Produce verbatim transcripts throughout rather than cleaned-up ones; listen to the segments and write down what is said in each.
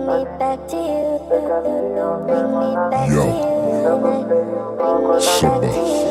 Yo, Summer,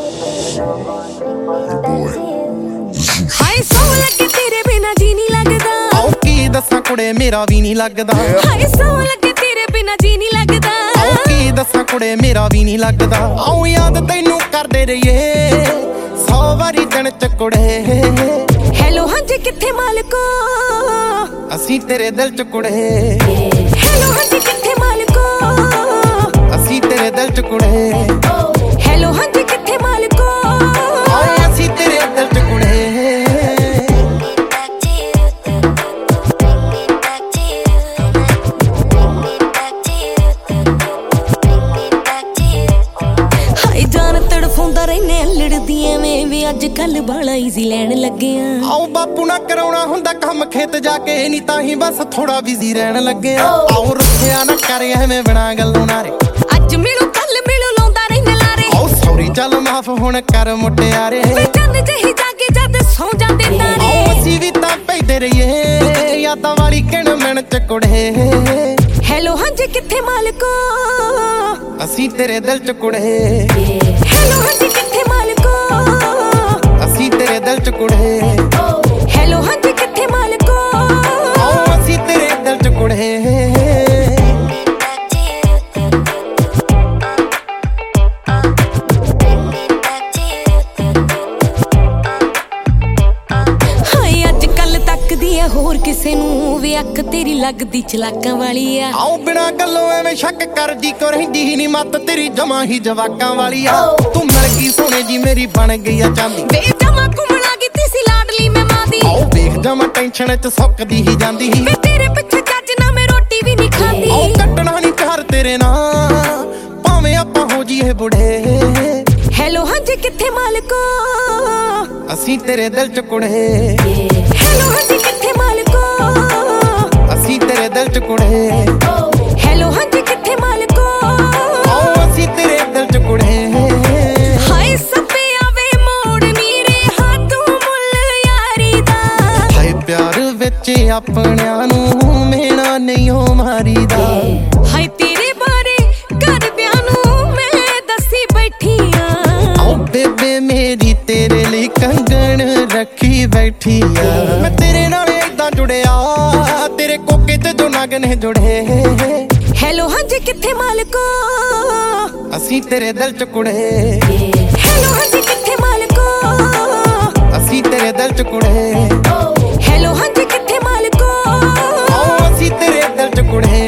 your boy, Zeus. ਹਾਏ ਸੌ ਲੱਗੇ ਤੇਰੇ ਬਿਨਾ ਜੀ ਨਹੀਂ ਲੱਗਦਾ। ਆਓ ਕੀ ਦੱਸਾਂ ਕੁੜੇ ਮੇਰਾ ਵੀ ਨਹੀਂ ਲੱਗਦਾ। ਹਾਏ ਸੌ ਲੱਗੇ ਤੇਰੇ ਬਿਨਾ ਜੀ ਨਹੀਂ ਲੱਗਦਾ। ਆਓ ਕੀ ਦੱਸਾਂ ਕੁੜੇ ਮੇਰਾ ਵੀ ਨਹੀਂ ਲੱਗਦਾ। ਆਓ ਯਾਦ ਤੈਨੂੰ ਕਰਦੇ ਰਹੀਏ ਸੌ ਵਾਰੀ ਦਿਨ ਚ ਕੁੜੇ। ਹੈਲੋ ਹਾਂਜੀ ਕਿੱਥੇ ਮਾਲਕੋ, ਅਸੀਂ ਤੇਰੇ ਦਿਲ ਚ ਕੁੜੇ। ਹੈਲੋ ਹਾਂਜੀ ਕਿੱਥੇ ਮਾਲਕੋ, ਅਸੀਂ ਤੇਰੇ ਦਿਲ ਚ ਕੁੜੇ। ਹੈਲੋ ਹਾਂਜੀ ਕਿੱਥੇ ਮਾਲਕੋ, ਆਓ ਅਸੀਂ ਤੇਰੇ ਦਿਲ ਚ ਕੁੜੇ। ਹਾਏ ਜਾਨ ਤੜਫਾਉਂਦਾ ਰਹਿਨੇ ਲੜਦੀ ਐਵੇਂ ਵੀ ਅੱਜ ਕੱਲ ਬਾਲਾ ਈਜ਼ੀ ਲੈਣ ਲੱਗੇ ਆ। ਆਓ ਬਾਪੂ ਨਾ ਕਰਾਉਣਾ ਹੁੰਦਾ ਕੰਮ ਖੇਤ ਜਾ ਕੇ, ਨਹੀਂ ਤਾਂ ਹੀ ਬਸ ਥੋੜਾ ਬਿਜ਼ੀ ਰਹਿਣ ਲੱਗੇ ਆ। ਆਓ ਰੁੱਸਿਆ ਨਾ ਕਰ ਐਵੇਂ ਬਿਨਾਂ ਗੱਲੋਂ ਨਾਰੇ, ਅੱਜ ਮਿਲੂ ਕੱਲ ਮਿਲੂ ਲਾਉਂਦਾ ਰਹਿਨੇ ਲਾਰੇ। ਆਓ ਸੌਰੀ ਚੱਲ ਮਾਫ ਹੁਣ ਕਰ ਮੁਟਿਆਰੇ। ਚੰਨ ਜਹੀ ਜਾਗੇ ਜਦ ਸੌ ਜਾਂਦੇ ਤਾਰੇ। ਆਓ ਅਸੀਂ ਵੀ ਤਾਂ ਪੈਦੇ ਰਹੀਏ ਯਾਦਾਂ ਵਾਲੀ ਕਿਣ ਮਿਣ ਚ ਕੁੜੇ। ਹੈਲੋ ਹਾਂਜੀ ਕਿੱਥੇ ਮਾਲਕੋ, ਅਸੀਂ ਤੇਰੇ ਦਿਲ ਚ ਕੁੜੇ। ਹੈਲੋ ਹਾਂਜੀ ਕਿੱਥੇ ਮਾਲਕੋ, ਅਸੀਂ ਤੇਰੇ ਦਿਲ ਚ ਕੁੜੇ। ਹੈਲੋ ਹਾਂਜੀ ਕਿੱਥੇ ਮਾਲਕੋ, ਆਓ ਅਸੀਂ ਤੇਰੇ ਦਿਲ ਚ ਕੁੜੇ। ਹਾਏ ਅੱਜ ਕੱਲ ਤੱਕਦੀ ਐ ਹੋਰ ਕਿਸੇ ਨੂੰ ਵੀ ਅੱਖ ਤੇਰੀ ਲੱਗਦੀ ਚਲਾਕਾਂ ਵਾਲੀ ਆ। ਆਓ ਬਿਨਾਂ ਗੱਲੋਂ ਐਵੇਂ ਸ਼ੱਕ ਕਰਦੀ ਕੋ ਰਹਿੰਦੀ ਹੀ ਨਹੀਂ ਮੱਤ ਤੇਰੀ ਜਮਾ ਹੀ ਜਵਾਕਾਂ ਵਾਲੀ ਆ। ਤੂੰ ਮਿਲ ਗਈ ਸੋਹਣੇ ਜੀ ਮੇਰੀ ਬਣ ਗਈ ਆ ਚਾਂਦੀ। ਵੇ ਜਮਾ ਘੁੰਮਣਾ ਕੀਤੀ ਸੀ ਲਾਡਲੀ ਮੈਂ ਮਾਂ ਦੀ। ਆਓ ਵੇਖ ਜਮਾ ਟੈਨਸ਼ਨ ਚ ਸੁੱਕਦੀ ਹੀ ਜਾਂਦੀ ਸੀ। ਵੇ ਤੇਰੇ ਪਿੱਛੇ ਚੱਜ ਨਾ ਮੈਂ ਰੋਟੀ ਵੀ ਨਹੀਂ ਖਾਂਦੀ। ਆਓ ਕੱਟਣਾ ਨਹੀਂ ਚਾਰ ਤੇਰੇ ਨਾਲ ਭਾਵੇਂ ਆਪਾਂ ਹੋ ਜੀਏ ਬੁੜੇ। ਹੈਲੋ ਹਾਂਜੀ ਕਿੱਥੇ ਮਾਲਕੋ, ਅਸੀਂ ਤੇਰੇ ਦਿਲ ਚ ਕੁੜੇ। ਹੈਲੋ ਹਾਂਜੀ ਕਿੱਥੇ ਮਾਲਕੋ, ਅਸੀਂ ਤੇਰੇ ਦਿਲ ਚ ਕੁੜੇ। ਹੈਲੋ ਹਾਂਜੀ ਕਿੱਥੇ ਮਾਲਕੋ, ਆਓ ਅਸੀਂ ਤੇਰੇ ਦਿਲ ਚ ਕੁੜੇ। ਹਾਏ ਸੱਪੇ ਆਵੇ ਮੋੜ ਨੀਰੇ ਹੱਥੋਂ ਮੁੱਲ ਯਾਰੀ ਦਾ। ਹਾਏ ਪਿਆਰ ਵਿੱਚ ਆਪਣਿਆਂ ਨੂੰ ਮੇਣਾ ਨਹੀਂ ਹੋ ਮਾਰੀਦਾ। ਹਾਏ ਤੇਰੇ ਬਾਰੇ ਘਰਦਿਆਂ ਨੂੰ ਮੈਂ ਦੱਸੀ ਬੈਠੀ ਆ। ਆਓ ਬੇਬੇ ਮੇਰੀ ਤੇਰੇ ਲਈ ਕੰਗਣ ਰੱਖੀ ਬੈਠੀ ਆ। ਮੈਂ ਤੇਰੇ ਨਾਲ ਏਦਾਂ ਜੁੜਿਆ ਤੇਰੇ ਕੋਕੇ ਤੇ ਜੋ ਨਗ ਨੇ ਜੁੜੇ। ਹੈਲੋ ਹਾਂਜੀ ਕਿੱਥੇ ਮਾਲਕੋ, ਅਸੀਂ ਤੇਰੇ ਦਿਲ ਚ ਕੁੜੇ। ਹੈਲੋ ਹਾਂਜੀ ਕਿੱਥੇ ਮਾਲਕੋ, ਅਸੀਂ ਤੇਰੇ ਦਿਲ ਚ ਕੁੜੇ। ਹੈਲੋ ਹਾਂਜੀ ਕਿੱਥੇ ਮਾਲਕੋ, ਆਓ ਅਸੀਂ ਤੇਰੇ ਦਿਲ ਚ ਕੁੜੇ।